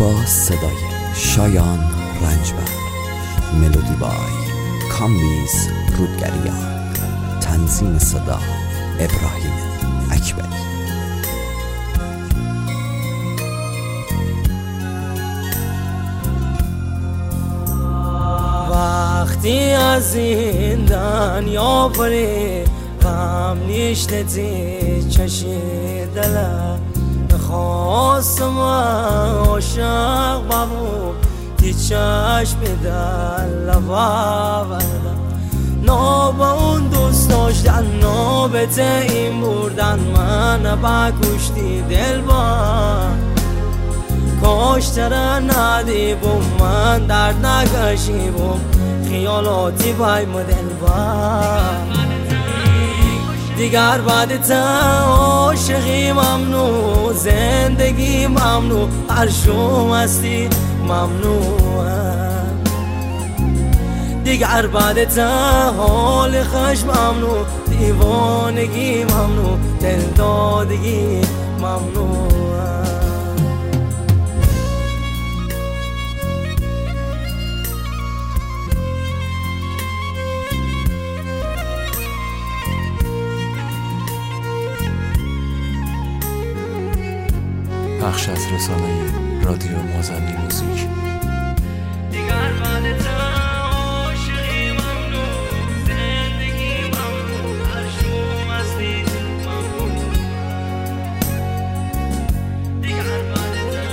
با صدای شایان رنجبر، ملودی بای کامبیز رودگریان، تنظیم صدا ابراهیم اکبری. وقتی از این دنیا بری غم نیشتی چشی دلم خواستم عاشق بابو تی چشم دل لباوردم نابا اون دوست داشتن نابت این بردن من بکشتی دل با کاشتر ندی بوم من درد نکشی بوم خیالاتی بایم دل با دیگر بعد تا عاشقی ممنوع زندگی ممنوع هر شوم هستی ممنوع دیگر بعد تا حال خشم ممنوع دیوانگی ممنوع دل دادگی ممنوع بخش از رسانه رادیو مازنی موزیک. دیگر بعد تا عاشقی ممنوع زندگی ممنوع هر شوم هستی ممنوع دیگر بعد تا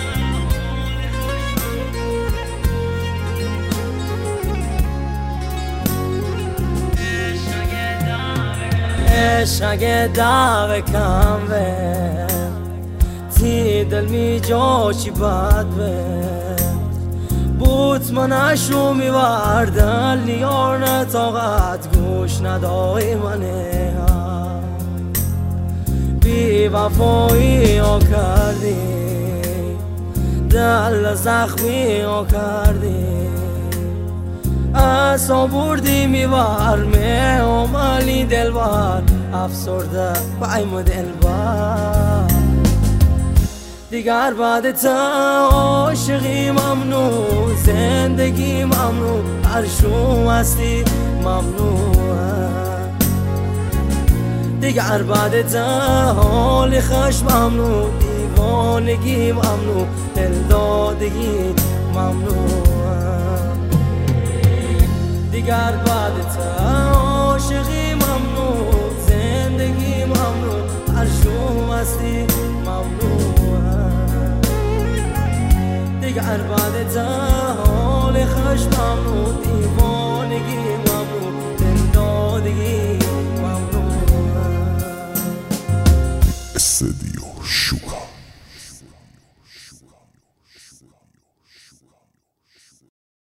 حال خوش عشق داغ کم به تی دل می جاشی بد به بوت من اشو می وردن لیار نتاقت گوش ندای منه بی وفایی ها کردی دل زخمی ها کردی اصلا بردی می ورمه امالی دل بار افسرده بایم دل بار دیگر بعد تا عاشقی ممنوع زندگی ممنوع هر شوم هستی ممنوع دیگر بعد تا حال خشم ممنوع دیوانگی ممنوع دل دادگی ممنوع دیگر بعد تا عاشقی ممنوع زندگی ممنوع هر شوم هستی ممنوع دیگر بعد تا حال خشم ممنوع دیوانگی ممنوع دل دادگی ممنوع استدیو شوکا.